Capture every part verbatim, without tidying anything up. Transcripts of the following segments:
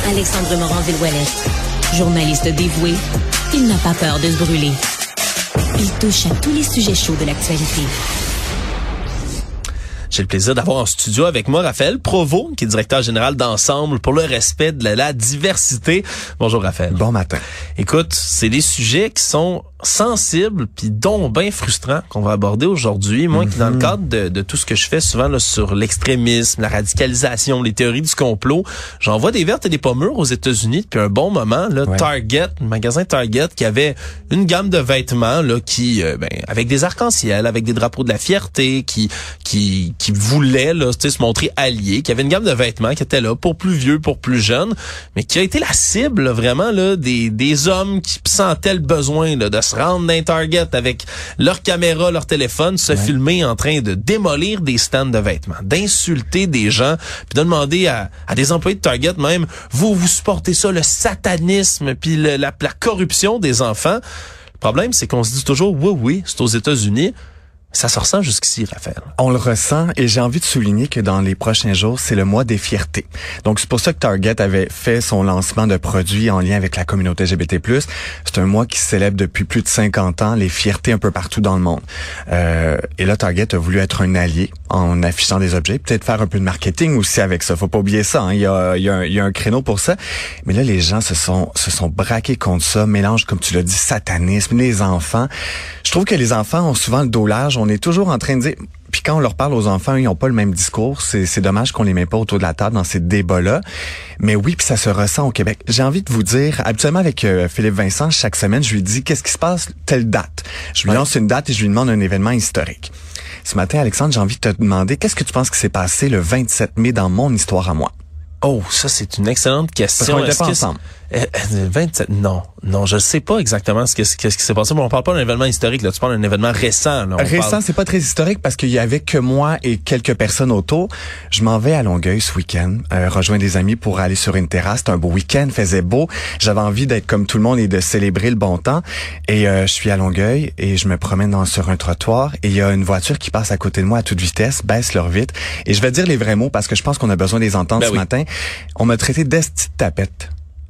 Alexandre Morin-Villouellette. Journaliste dévoué, il n'a pas peur de se brûler. Il touche à tous les sujets chauds de l'actualité. J'ai le plaisir d'avoir en studio avec moi Raphaël Provost, qui est directeur général d'Ensemble pour le respect de la, la diversité. Bonjour Raphaël. Bon matin. Écoute, c'est des sujets qui sont sensibles puis dont bien frustrants qu'on va aborder aujourd'hui. Moi, mm-hmm. qui dans le cadre de, de tout ce que je fais souvent là, sur l'extrémisme, la radicalisation, les théories du complot, j'en vois des vertes et des pas mûres aux États-Unis depuis un bon moment. Là, ouais. Target, le magasin Target, qui avait une gamme de vêtements là, qui, euh, ben, avec des arcs-en-ciel, avec des drapeaux de la fierté, qui, qui, qui voulait là, se montrer allié, qui avait une gamme de vêtements qui était là pour plus vieux, pour plus jeunes, mais qui a été la cible là, vraiment là, des, des hommes qui sentaient le besoin là, de se rendre dans un Target avec leur caméra, leur téléphone, se ouais. filmer en train de démolir des stands de vêtements, d'insulter des gens, puis de demander à, à des employés de Target même, vous, vous supportez ça, le satanisme, puis le, la, la corruption des enfants. Le problème, c'est qu'on se dit toujours, oui, oui, c'est aux États-Unis. Ça se ressent jusqu'ici, Raphaël. On le ressent et j'ai envie de souligner que dans les prochains jours, c'est le mois des fiertés. Donc, c'est pour ça que Target avait fait son lancement de produits en lien avec la communauté L G B T plus. C'est un mois qui célèbre depuis plus de cinquante ans les fiertés un peu partout dans le monde. Euh, et là, Target a voulu être un allié en affichant des objets, peut-être faire un peu de marketing aussi avec ça. Faut pas oublier ça, hein. Il y a, il y a, un, il y a un créneau pour ça. Mais là, les gens se sont, se sont braqués contre ça. Mélange, comme tu l'as dit, satanisme, les enfants. Je trouve que les enfants ont souvent le dos large. On est toujours en train de dire, puis quand on leur parle aux enfants, ils n'ont pas le même discours. C'est, c'est dommage qu'on les met pas autour de la table dans ces débats-là. Mais oui, puis ça se ressent au Québec. J'ai envie de vous dire, habituellement avec euh, Philippe Vincent, chaque semaine, je lui dis qu'est-ce qui se passe telle date. Je lui ouais. lance une date et je lui demande un événement historique. Ce matin, Alexandre, j'ai envie de te demander qu'est-ce que tu penses qui s'est passé le vingt-sept mai dans mon histoire à moi? Oh, ça c'est une excellente question. Parce qu'on était pas ensemble. Euh, vingt-sept non, non, je sais pas exactement ce que ce qui s'est passé. Mais on parle pas d'un événement historique là, tu parles d'un événement récent. Là. On récent, parle... c'est pas très historique parce qu'il y avait que moi et quelques personnes autour. Je m'en vais à Longueuil ce week-end, euh, rejoindre des amis pour aller sur une terrasse. C'était un beau week-end, faisait beau. J'avais envie d'être comme tout le monde et de célébrer le bon temps. Et euh, je suis à Longueuil et je me promène dans, sur un trottoir et il y a une voiture qui passe à côté de moi à toute vitesse, baisse leur vitre. Et je vais dire les vrais mots parce que je pense qu'on a besoin de les entendre ben ce oui. matin. On m'a traité d'esti de tapette.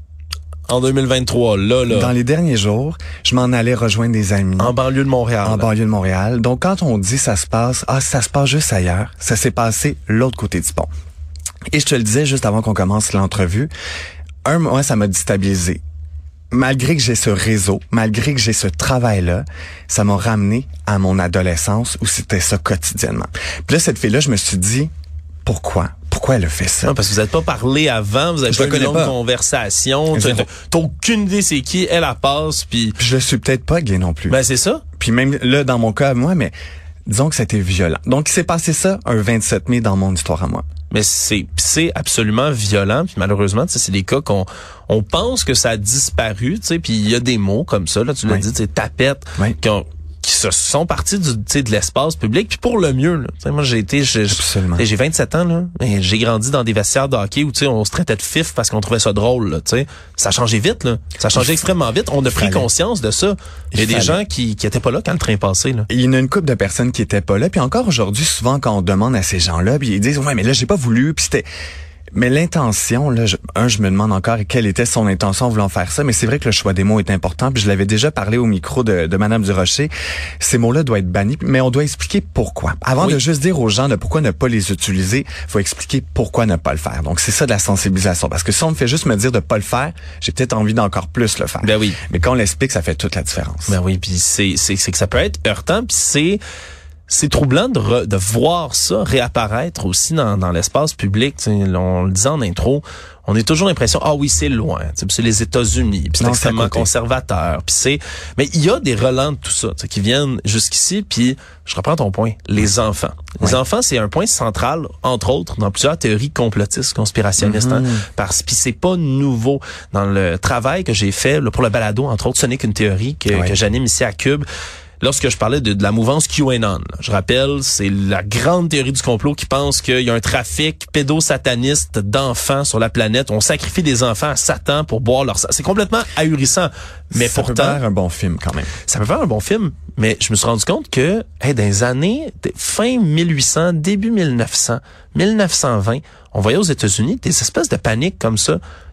En deux mille vingt-trois, là, là. Dans les derniers jours, je m'en allais rejoindre des amis. En banlieue de Montréal. En là. banlieue de Montréal. Donc, quand on dit ça se passe, ah, ça se passe juste ailleurs, ça s'est passé l'autre côté du pont. Et je te le disais juste avant qu'on commence l'entrevue, un, moi, ça m'a déstabilisé. Malgré que j'ai ce réseau, malgré que j'ai ce travail-là, ça m'a ramené à mon adolescence où c'était ça quotidiennement. Puis là, cette fille-là, je me suis dit, pourquoi? Pourquoi elle a fait ça? Non, parce que vous n'êtes pas parlé avant, vous avez pas une longue pas. conversation, tu t'as aucune idée c'est qui, elle la passe, puis... Puis je le suis peut-être pas, Guy, non plus. Ben c'est ça. Puis même là, dans mon cas, moi, mais disons que c'était violent. Donc, il s'est passé ça un vingt-sept mai dans mon histoire à moi. Mais c'est c'est absolument violent, puis malheureusement, c'est des cas qu'on on pense que ça a disparu, tu sais, puis il y a des mots comme ça, là, tu l'as oui. dit, tu sais, tapette, oui. qui ont... qui se sont partis du, de l'espace public, puis pour le mieux. Là. Moi, j'ai été, j'ai, j'ai vingt-sept ans, là, et j'ai grandi dans des vestiaires de hockey où on se traitait de fif parce qu'on trouvait ça drôle. Là, ça a changé vite, là. Ça a changé extrêmement vite. On a pris conscience de ça. Il y a des gens qui qui étaient pas là quand le train passait. Là. Il y en a une couple de personnes qui étaient pas là, puis encore aujourd'hui, souvent quand on demande à ces gens-là, puis ils disent ouais, mais là j'ai pas voulu, puis c'était. Mais l'intention, là, je, un, je me demande encore quelle était son intention en voulant faire ça, mais c'est vrai que le choix des mots est important, puis je l'avais déjà parlé au micro de, de Madame Durocher. Ces mots-là doivent être bannis, mais on doit expliquer pourquoi. Avant oui. de juste dire aux gens de pourquoi ne pas les utiliser, faut expliquer pourquoi ne pas le faire. Donc, c'est ça de la sensibilisation. Parce que si on me fait juste me dire de pas le faire, j'ai peut-être envie d'encore plus le faire. Ben oui. Mais quand on l'explique, ça fait toute la différence. Ben oui, puis c'est, c'est, c'est que ça peut être heurtant, puis c'est... C'est troublant de, re, de voir ça réapparaître aussi dans, dans l'espace public. T'sais, on le disait en intro, on a toujours l'impression, ah oui, c'est loin, c'est les États-Unis, puis c'est extrêmement conservateur, puis c'est, mais il y a des relents de tout ça qui viennent jusqu'ici, puis je reprends ton point, les enfants. Les ouais. enfants, c'est un point central, entre autres, dans plusieurs théories complotistes, conspirationnistes, mm-hmm. hein, parce puis c'est pas nouveau dans le travail que j'ai fait là, pour le balado, entre autres, ce n'est qu'une théorie que, ouais. que j'anime ici à Cube. Lorsque je parlais de, de la mouvance QAnon, je rappelle, c'est la grande théorie du complot qui pense qu'il y a un trafic pédosataniste d'enfants sur la planète. On sacrifie des enfants à Satan pour boire leur sang. C'est complètement ahurissant. Mais ça pourtant, peut faire un bon film quand même. Ça peut faire un bon film, mais je me suis rendu compte que hey, dans les années fin mille huit cents, début mille neuf cents, mille neuf cent vingt, on voyait aux États-Unis des espèces de paniques comme ça,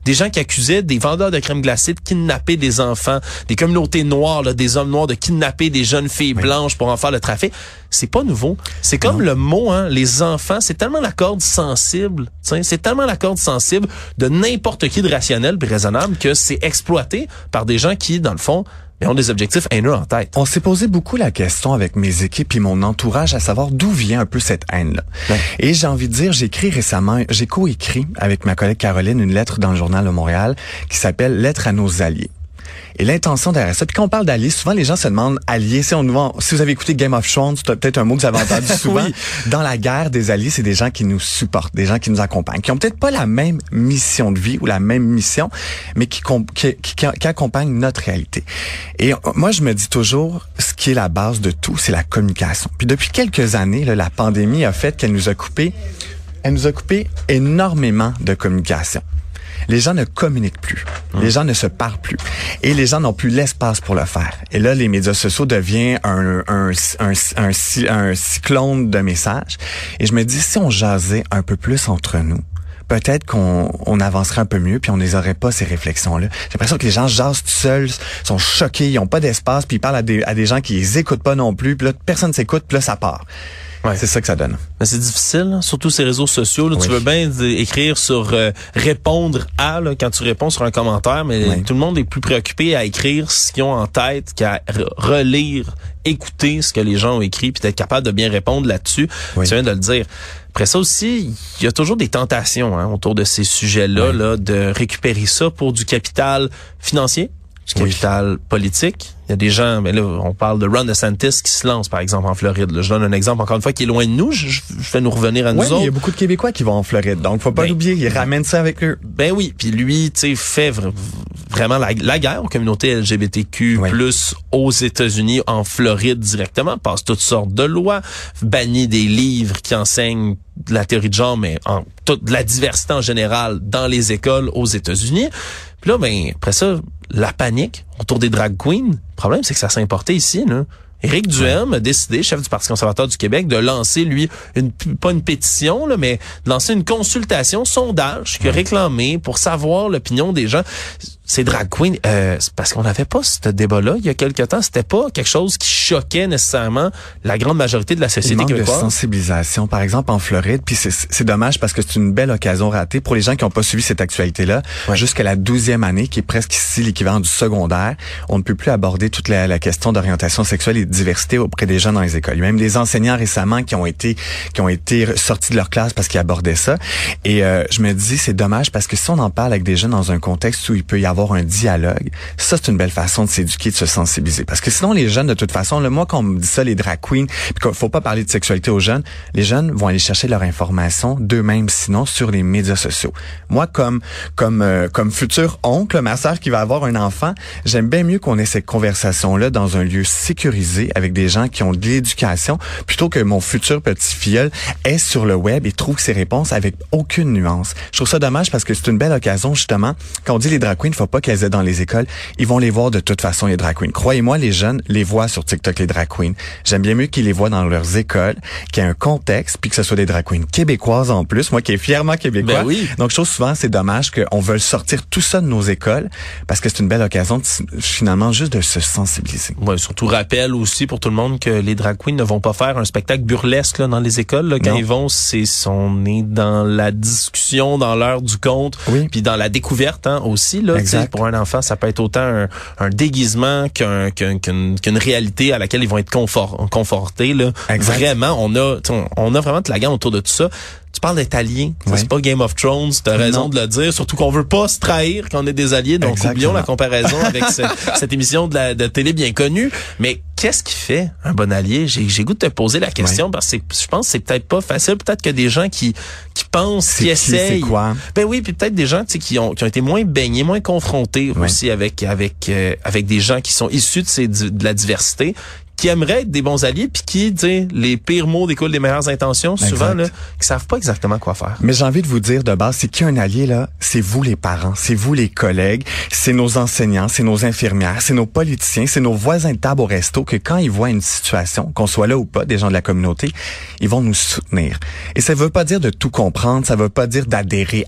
Des gens qui accusaient des vendeurs de crème glacée de kidnapper des enfants, des communautés noires, là, des hommes noirs de kidnapper des jeunes filles oui. blanches pour en faire le trafic. C'est pas nouveau. C'est comme non. le mot, hein, les enfants, c'est tellement la corde sensible, c'est tellement la corde sensible de n'importe qui de rationnel et raisonnable que c'est exploité par des gens qui, dans le fond, mais ont des objectifs haineux en tête. On s'est posé beaucoup la question avec mes équipes et mon entourage à savoir d'où vient un peu cette haine-là. Ouais. Et j'ai envie de dire, j'ai écrit récemment, j'ai coécrit avec ma collègue Caroline une lettre dans le Journal de Montréal qui s'appelle « Lettre à nos alliés ». Et l'intention derrière ça, puis quand on parle d'alliés, souvent les gens se demandent alliés. Si, on nous vend, si vous avez écouté Game of Thrones, c'est peut-être un mot que vous avez entendu souvent. Oui. Dans la guerre, des alliés, c'est des gens qui nous supportent, des gens qui nous accompagnent, qui ont peut-être pas la même mission de vie ou la même mission, mais qui, qui, qui, qui accompagnent notre réalité. Et moi, je me dis toujours, ce qui est la base de tout, c'est la communication. Puis depuis quelques années, là, la pandémie a fait qu'elle nous a coupé, elle nous a coupé énormément de communication. Les gens ne communiquent plus. Les gens ne se parlent plus. Et les gens n'ont plus l'espace pour le faire. Et là, les médias sociaux deviennent un, un, un, un, un cyclone de messages. Et je me dis, si on jasait un peu plus entre nous, peut-être qu'on on avancerait un peu mieux, puis on les aurait pas, ces réflexions-là. J'ai l'impression que les gens jasent tout seuls, sont choqués, ils ont pas d'espace, puis ils parlent à des, à des gens qui les écoutent pas non plus, puis là, personne s'écoute, puis là, ça part. Ouais. C'est ça que ça donne. Mais c'est difficile, hein? Surtout ces réseaux sociaux. Là, oui. Tu veux bien écrire sur euh, répondre à là, quand tu réponds sur un commentaire, mais oui. tout le monde est plus préoccupé à écrire ce qu'ils ont en tête qu'à relire, écouter ce que les gens ont écrit, puis être capable de bien répondre là-dessus. Oui. Tu viens de le dire. Après ça aussi, il y a toujours des tentations hein, autour de ces sujets-là, oui. là, de récupérer ça pour du capital financier, du capital oui. politique. Il y a des gens, mais là, on parle de Ron DeSantis qui se lance, par exemple, en Floride. Là, je donne un exemple, encore une fois, qui est loin de nous. Je, je fais nous revenir à nous ouais, autres. Il y a beaucoup de Québécois qui vont en Floride, donc faut pas ben, l'oublier. Ils ramènent ça avec eux. Ben oui, puis lui, tu sais, fait v- vraiment la, la guerre aux communautés L G B T Q+, oui. plus aux États-Unis, en Floride directement, passe toutes sortes de lois, bannit des livres qui enseignent la théorie de genre, mais en toute la diversité en général dans les écoles aux États-Unis. Puis là, ben après ça, la panique autour des drag queens. Le problème, c'est que ça s'est importé ici, là. Éric Duhaime a décidé, chef du Parti conservateur du Québec, de lancer, lui, une pas une pétition, là, mais de lancer une consultation, sondage, qui a réclamé pour savoir l'opinion des gens. Ces drag queens, euh, c'est parce qu'on n'avait pas ce débat-là il y a quelque temps. C'était pas quelque chose qui choquait nécessairement la grande majorité de la société québécoise. Il manque québécoise. de sensibilisation, par exemple, en Floride. Puis c'est, c'est dommage parce que c'est une belle occasion ratée pour les gens qui n'ont pas suivi cette actualité-là. Ouais. Jusqu'à la douzième année, qui est presque ici l'équivalent du secondaire, on ne peut plus aborder toute la, la question d'orientation sexuelle et de diversité auprès des jeunes dans les écoles. Il y a même des enseignants récemment qui ont été qui ont été sortis de leur classe parce qu'ils abordaient ça. Et euh, je me dis, c'est dommage parce que si on en parle avec des jeunes dans un contexte où il peut y avoir un dialogue, ça c'est une belle façon de s'éduquer, de se sensibiliser. Parce que sinon les jeunes, de toute façon, là, moi quand on me dit ça, les drag queens, puis qu'il faut pas parler de sexualité aux jeunes, les jeunes vont aller chercher leur information d'eux-mêmes, sinon sur les médias sociaux. Moi comme comme euh, comme futur oncle, ma sœur qui va avoir un enfant, j'aime bien mieux qu'on ait cette conversation-là dans un lieu sécurisé avec des gens qui ont de l'éducation, plutôt que mon futur petit filleul est sur le web et trouve ses réponses avec aucune nuance. Je trouve ça dommage parce que c'est une belle occasion justement. Quand on dit les drag queens, il faut pas qu'elles aient dans les écoles, ils vont les voir de toute façon, les drag queens. Croyez-moi, les jeunes les voient sur TikTok, les drag queens. J'aime bien mieux qu'ils les voient dans leurs écoles, qu'il y ait un contexte, puis que ce soit des drag queens québécoises en plus, moi qui est fièrement québécois. Ben oui. Donc je trouve souvent, c'est dommage qu'on veuille sortir tout ça de nos écoles, parce que c'est une belle occasion de, finalement juste de se sensibiliser. Ouais, surtout rappel aussi pour tout le monde que les drag queens ne vont pas faire un spectacle burlesque là, dans les écoles. Là, quand non. ils vont, c'est on est dans la discussion, dans l'heure du conte, oui. puis dans la découverte hein, aussi. Là, pour un enfant, ça peut être autant un, un déguisement qu'un, qu'un, qu'une, qu'une réalité à laquelle ils vont être confort, confortés. Là. Vraiment, on a, on, on a vraiment de la gamme autour de tout ça. Tu parles d'être allié. Oui. C'est pas Game of Thrones. T'as raison non. de le dire. Surtout qu'on veut pas se trahir quand on est des alliés. Donc, Exactement. oublions la comparaison avec ce, cette émission de, la, de télé bien connue. Mais qu'est-ce qui fait un bon allié? J'ai, j'ai goût de te poser la question oui. parce que je pense que c'est peut-être pas facile. Peut-être que des gens qui, qui pensent, c'est qui, qui essayent. C'est quoi? Ben oui, puis peut-être des gens, tu sais, qui ont, qui ont été moins baignés, moins confrontés oui. aussi avec, avec, euh, avec des gens qui sont issus de ces, de la diversité, qui aimeraient être des bons alliés, puis qui, tu sais, les pires mots découlent des meilleures intentions, souvent, là, qui savent pas exactement quoi faire. Mais j'ai envie de vous dire de base, c'est qui un allié, là? C'est vous les parents, c'est vous les collègues, c'est nos enseignants, c'est nos infirmières, c'est nos politiciens, c'est nos voisins de table au resto, que quand ils voient une situation, qu'on soit là ou pas, des gens de la communauté, ils vont nous soutenir. Et ça veut pas dire de tout comprendre, ça veut pas dire d'adhérer à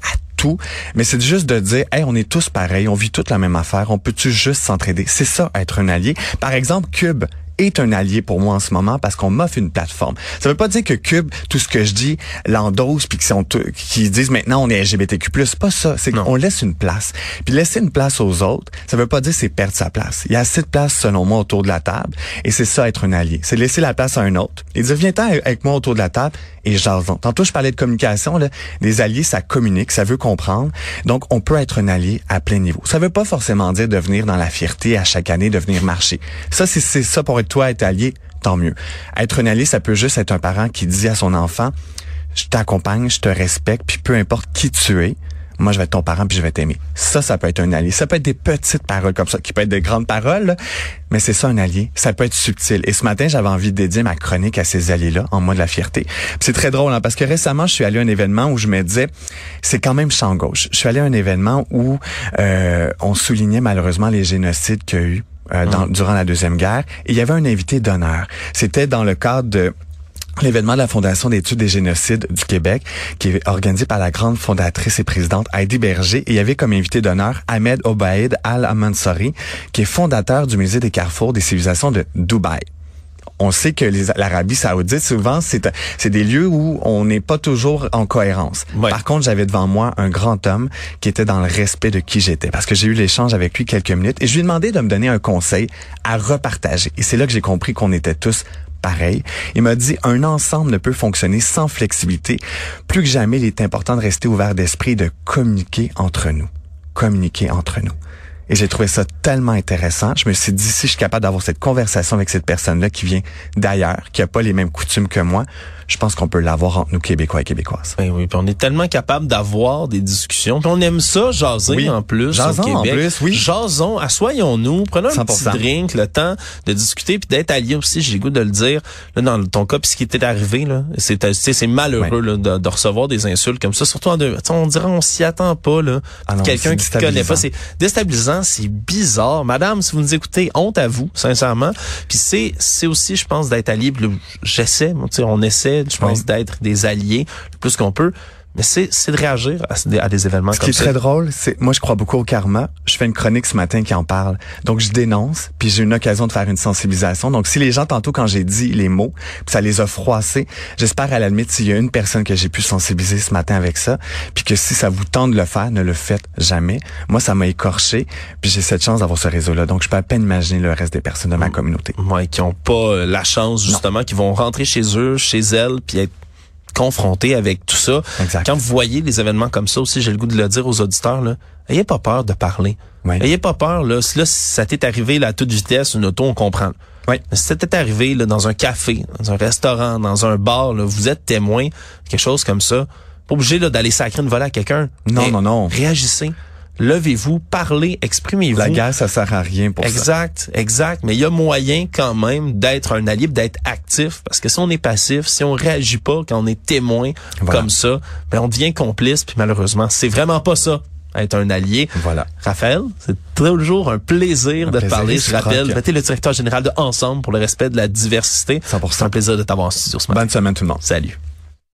tout, mais c'est juste de dire, hey, on est tous pareils, on vit toute la même affaire, on peut-tu juste s'entraider? C'est ça, être un allié. Par exemple, Cube est un allié pour moi en ce moment parce qu'on m'offre une plateforme. Ça veut pas dire que Cube, tout ce que je dis, l'endosse puis qu'ils sont qu'ils disent maintenant on est L G B T Q plus. C'est pas ça. C'est qu'on laisse une place. Puis laisser une place aux autres, ça veut pas dire c'est perdre sa place. Il y a assez de place selon moi autour de la table et c'est ça être un allié. C'est laisser la place à un autre et dire viens-t'en avec moi autour de la table et jasons. Tantôt je parlais de communication là, les alliés ça communique, ça veut comprendre. Donc on peut être un allié à plein niveau. Ça veut pas forcément dire de venir dans la fierté à chaque année de venir marcher. Ça c'est c'est ça pour être toi être allié, tant mieux. Être un allié, ça peut juste être un parent qui dit à son enfant, je t'accompagne, je te respecte, puis peu importe qui tu es, moi je vais être ton parent puis je vais t'aimer. Ça, ça peut être un allié. Ça peut être des petites paroles comme ça, qui peut être de grandes paroles, là, mais c'est ça un allié. Ça peut être subtil. Et ce matin, j'avais envie de dédier ma chronique à ces alliés-là, en moi de la fierté. Puis c'est très drôle, hein, parce que récemment, je suis allé à un événement où je me disais, c'est quand même champ gauche. Je suis allé à un événement où euh, on soulignait malheureusement les génocides qu'il y a eu Euh, dans, mmh. durant la Deuxième Guerre. Et il y avait un invité d'honneur. C'était dans le cadre de l'événement de la Fondation d'études des génocides du Québec, qui est organisé par la grande fondatrice et présidente Heidi Berger. Et il y avait comme invité d'honneur Ahmed Obaid Al-Mansari, qui est fondateur du Musée des Carrefours des civilisations de Dubaï. On sait que les, l'Arabie Saoudite, souvent, c'est, c'est des lieux où on n'est pas toujours en cohérence. Ouais. Par contre, j'avais devant moi un grand homme qui était dans le respect de qui j'étais. Parce que j'ai eu l'échange avec lui quelques minutes et je lui ai demandé de me donner un conseil à repartager. Et c'est là que j'ai compris qu'on était tous pareils. Il m'a dit, un ensemble ne peut fonctionner sans flexibilité. Plus que jamais, il est important de rester ouvert d'esprit et de communiquer entre nous. Communiquer entre nous. Et j'ai trouvé ça tellement intéressant. Je me suis dit, si je suis capable d'avoir cette conversation avec cette personne-là qui vient d'ailleurs, qui a pas les mêmes coutumes que moi, je pense qu'on peut l'avoir entre nous Québécois et Québécoises. Ben oui, puis on est tellement capable d'avoir des discussions. Puis on aime ça, jaser oui. en plus Jasons au Québec. En plus, oui. Jasons, assoyons-nous, prenons cent pour cent. Un petit drink, le temps de discuter puis d'être alliés aussi, j'ai le goût de le dire. Là, dans ton cas, puis ce qui était arrivé, là, c'est, c'est malheureux oui. là, de, de recevoir des insultes comme ça, surtout en deux. On dirait on s'y attend pas, là. Ah non, quelqu'un qui ne connaît pas. C'est déstabilisant, c'est bizarre. Madame, si vous nous écoutez, honte à vous, sincèrement. Puis c'est, c'est aussi, je pense, d'être allié. Puis j'essaie, tu sais, on essaie, je pense, oui. d'être des alliés le plus qu'on peut. Mais c'est, c'est de réagir à des, à des événements Ce comme ça. Ce qui est très drôle, c'est, moi, je crois beaucoup au karma. Je fais une chronique ce matin qui en parle. Donc, je dénonce, puis j'ai une occasion de faire une sensibilisation. Donc, si les gens, tantôt, quand j'ai dit les mots, puis ça les a froissés, j'espère, à la limite, s'il y a une personne que j'ai pu sensibiliser ce matin avec ça, puis que si ça vous tente de le faire, ne le faites jamais. Moi, ça m'a écorché, puis j'ai cette chance d'avoir ce réseau-là. Donc, je peux à peine imaginer le reste des personnes de ma communauté. Ouais, qui ont pas la chance, justement, non. qui vont rentrer chez eux, chez elles, puis être confronté avec tout ça. Exact. Quand vous voyez des événements comme ça aussi, j'ai le goût de le dire aux auditeurs, là, ayez pas peur de parler. Oui. Ayez pas peur, là. Si là, si ça t'est arrivé là, à toute vitesse, une auto, on comprend. Oui. Mais si ça t'est arrivé là, dans un café, dans un restaurant, dans un bar, là, vous êtes témoin, quelque chose comme ça, pas obligé là, d'aller sacrer une volée à quelqu'un. Non, non, non. Réagissez. Levez-vous, parlez, exprimez-vous. La guerre, ça sert à rien pour exact, ça. Exact, exact. Mais il y a moyen quand même d'être un allié, d'être actif. Parce que si on est passif, si on réagit pas, quand on est témoin voilà. comme ça, ben on devient complice. Puis malheureusement, c'est vraiment pas ça, être un allié. Voilà. Raphaël, c'est toujours un plaisir un de plaisir te parler. Je rappelle, tu es le directeur général de Ensemble pour le respect de la diversité. cent pour cent. C'est un plaisir de t'avoir en studio ce matin. Bonne semaine tout le monde. Salut.